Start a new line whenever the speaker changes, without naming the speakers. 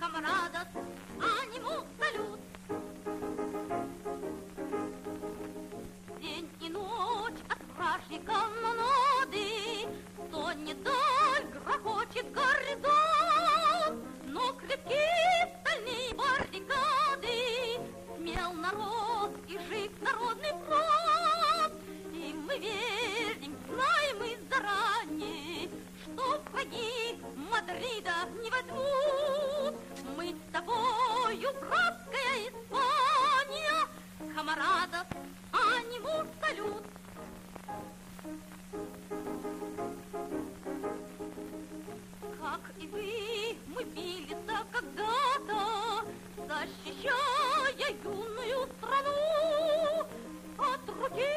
камрадос, анимус салют. День и ночь от вражьей канонады стонет даль, грохочет горизонт, но крепкие стальные баррикады смел народ и жив народный фронт. И мы верим, знаем и заранее, что враги Мадрида не возьмут. Мы с тобою, братская Испания, камарадос, анимус салют. Как и вы, мы бились когда-то, защищая юную страну от руки